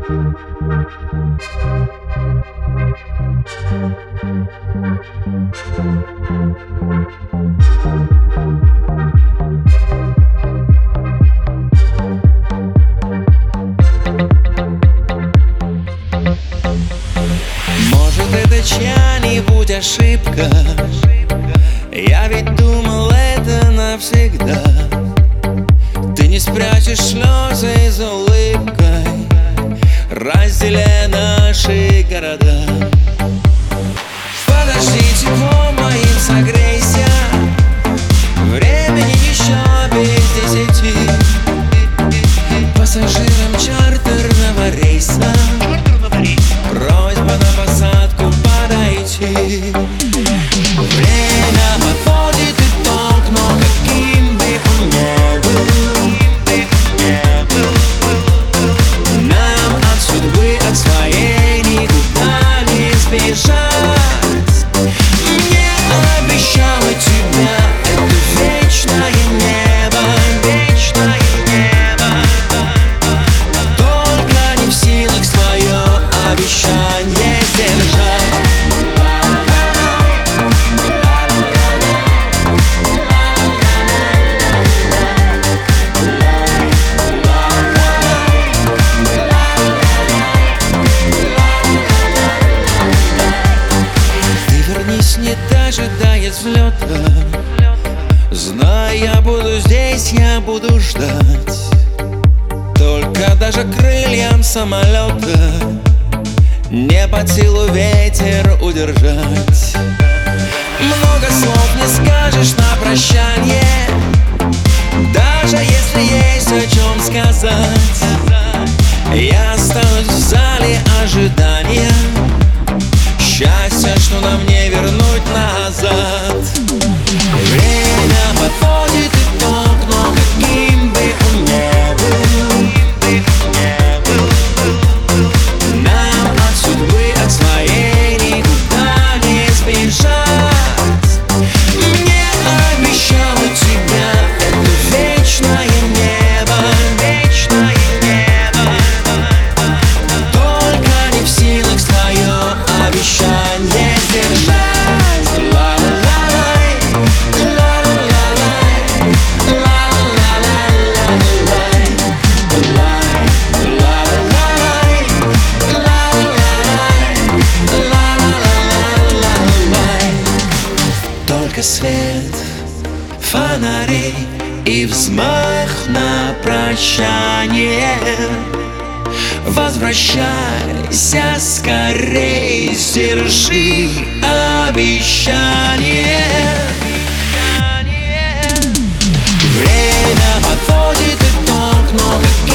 Может, это чья-нибудь ошибка? Я ведь думал, это навсегда. Ты не спрячешь слезы за улыбкой, разделяя наши города. Подожди, тепло моим согрейся, времени еще без 10. Пассажирам чартерного рейса просьба на посадку подойти. Время подводит итог, но каким бы он ни был, нам от судьбы, от своей никуда не сбежать. Мне обещала тебя это вечное небо, вечное небо. Только не в силах свое обещание сдержать. Не дожидая взлета, знай, я буду здесь, я буду ждать. Только даже крыльям самолета не под силу ветер удержать. Много слов не скажешь на прощание, даже если есть о чем сказать. Я останусь в зале ожидания, счастье, что нам не вернуть назад. Время подводит итог, но каким бы он ни был, нам от судьбы, от своей никуда не сбежать. Мне обещала тебя это вечное небо, вечное небо. Только не в силах свое обещание сдержать. Только свет фонарей и взмах на прощание. Возвращайся скорей, сдержи обещание. Время подводит итог, но